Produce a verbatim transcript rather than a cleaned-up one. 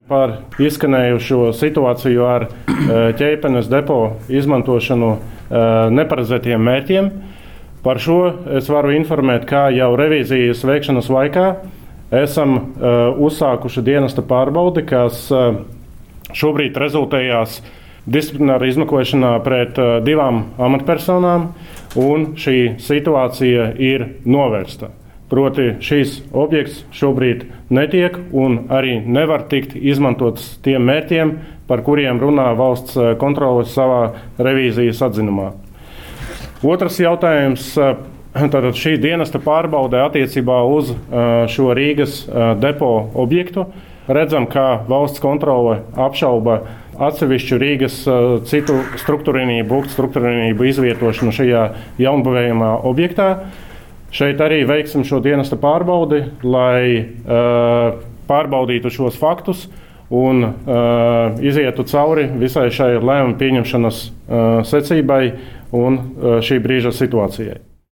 par izskanējušo situāciju ar ķēpenes depo izmantošanu neparedzētiem mērķiem. Par šo es varu informēt, kā jau revīzijas veikšanas laikā esam uzsākuši dienesta pārbaudi, kas šobrīd rezultējās disciplināra izmeklēšanā pret divām amatpersonām, un šī situācija ir novērsta. Proti šīs objekts šobrīd netiek un arī nevar tikt izmantots tiem mērķiem, par kuriem runā valsts kontrole savā revīzijas atzinumā. Otrs jautājums, tātad šī dienesta pārbaude attiecībā uz šo Rīgas depo objektu. Redzam, kā valsts kontrole apšauba atsevišķu Rīgas citu struktūrvienību, būvniecības struktūrvienību izvietošanu šajā jaunbūvējamā objektā. Šeit arī veiksim šo dienesta pārbaudi, lai uh, pārbaudītu šos faktus un uh, izietu cauri visai šai lēmumu pieņemšanas uh, secībai un uh, šī brīža situācijai.